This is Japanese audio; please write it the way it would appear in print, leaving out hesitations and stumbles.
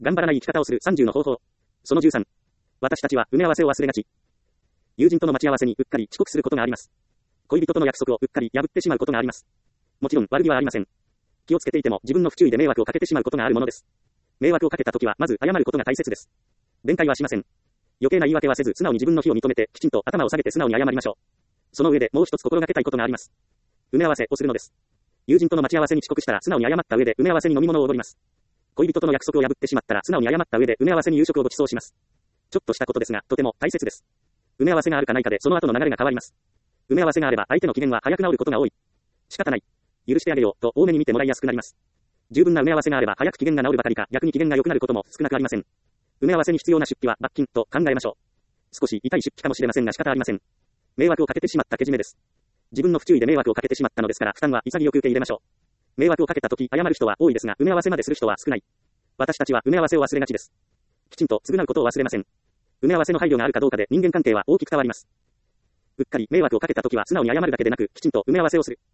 頑張らない生き方をする30の方法。その13。私たちは埋め合わせを忘れがち。友人との待ち合わせにうっかり遅刻することがあります。恋人との約束をうっかり破ってしまうことがあります。もちろん悪気はありません。気をつけていても自分の不注意で迷惑をかけてしまうことがあるものです。迷惑をかけたときはまず謝ることが大切です。弁解はしません。余計な言い訳はせず素直に自分の非を認めてきちんと頭を下げて素直に謝りましょう。その上でもう一つ心がけたいことがあります。埋め合わせをするのです。友人との待ち合わせに遅刻したら素直に謝った上で埋め合わせに飲み物をおごります。恋人との約束を破ってしまったら素直に謝った上で埋め合わせに夕食をご馳走します。ちょっとしたことですがとても大切です。埋め合わせがあるかないかでその後の流れが変わります。埋め合わせがあれば相手の機嫌は早く治ることが多い。仕方ない。許してあげようと多めに見てもらいやすくなります。十分な埋め合わせがあれば早く機嫌が治るばかりか逆に機嫌が良くなることも少なくありません。埋め合わせに必要な出費は罰金と考えましょう。少し痛い出費かもしれませんが仕方ありません。迷惑をかけてしまったけじめです。自分の不注意で迷惑をかけてしまったのですから負担は潔く受け入れましょう。迷惑をかけたとき謝る人は多いですが埋め合わせまでする人は少ない。私たちは埋め合わせを忘れがちです。きちんと償うことを忘れません。埋め合わせの配慮があるかどうかで人間関係は大きく変わります。うっかり迷惑をかけたときは素直に謝るだけでなくきちんと埋め合わせをする。